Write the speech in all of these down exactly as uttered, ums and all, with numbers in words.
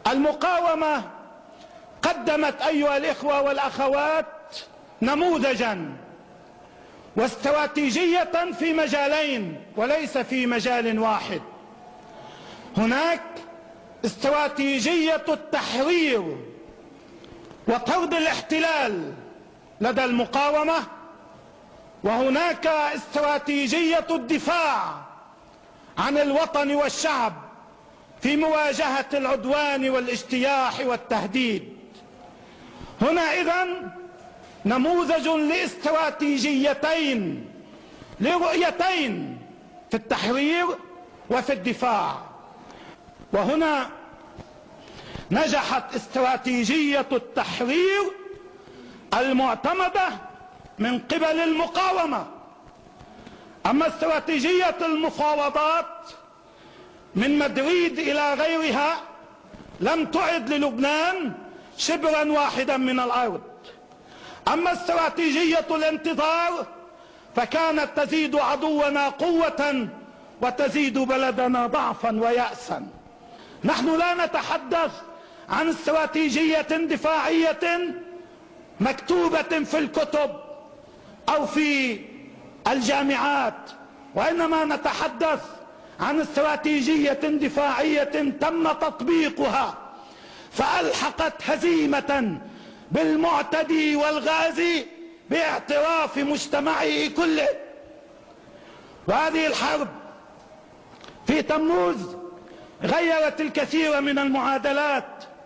المقاومة قدمت أيها الإخوة والأخوات نموذجا واستراتيجية في مجالين وليس في مجال واحد. هناك استراتيجية التحرير وطرد الاحتلال لدى المقاومة، وهناك استراتيجية الدفاع عن الوطن والشعب في مواجهة العدوان والاجتياح والتهديد. هنا إذن نموذج لاستراتيجيتين لرؤيتين في التحرير وفي الدفاع. وهنا نجحت استراتيجية التحرير المعتمدة من قبل المقاومة، أما استراتيجية المفاوضات من مدريد إلى غيرها لم تعد للبنان شبرا واحدا من الأرض. أما استراتيجية الانتظار فكانت تزيد عدونا قوة وتزيد بلدنا ضعفا ويأسا. نحن لا نتحدث عن استراتيجية دفاعية مكتوبة في الكتب أو في الجامعات، وإنما نتحدث عن استراتيجية دفاعية تم تطبيقها فألحقت هزيمة بالمعتدي والغازي باعتراف مجتمعه كله. وهذه الحرب في تموز غيرت الكثير من المعادلات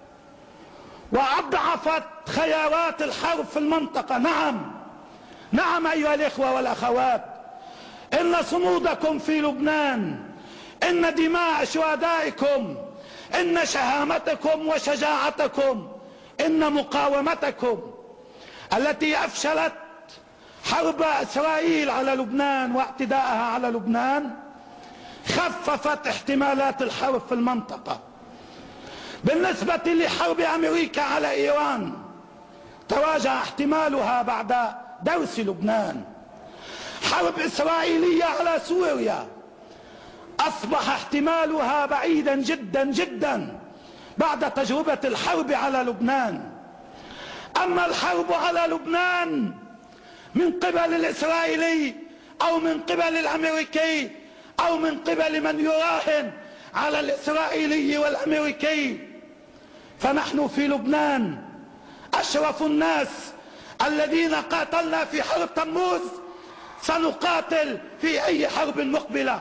وأضعفت خيارات الحرب في المنطقة. نعم نعم أيها الإخوة والأخوات، إن صمودكم في لبنان، إن دماء شهدائكم، إن شهامتكم وشجاعتكم، إن مقاومتكم التي أفشلت حرب إسرائيل على لبنان واعتداءها على لبنان خففت احتمالات الحرب في المنطقة. بالنسبة لحرب أمريكا على إيران تراجع احتمالها بعد درس لبنان. حرب إسرائيلية على سوريا أصبح احتمالها بعيدا جدا جدا بعد تجربة الحرب على لبنان. أما الحرب على لبنان من قبل الإسرائيلي أو من قبل الأمريكي أو من قبل من يراهن على الإسرائيلي والأمريكي، فنحن في لبنان أشرف الناس الذين قاتلنا في حرب تموز سنقاتل في أي حرب مقبلة.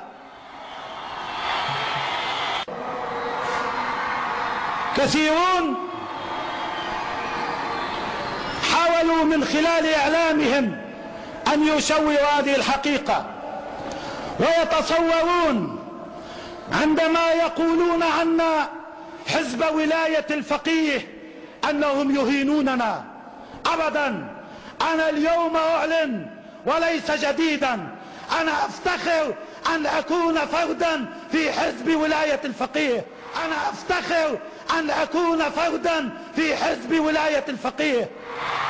كثيرون حاولوا من خلال إعلامهم أن يشوهوا هذه الحقيقة، ويتصورون عندما يقولون عنا حزب ولاية الفقيه أنهم يهينوننا. أبدا، أنا اليوم أعلن وليس جديدا، أنا أفتخر أن أكون فردا في حزب ولاية الفقيه، أنا أفتخر أن أكون فردا في حزب ولاية الفقيه.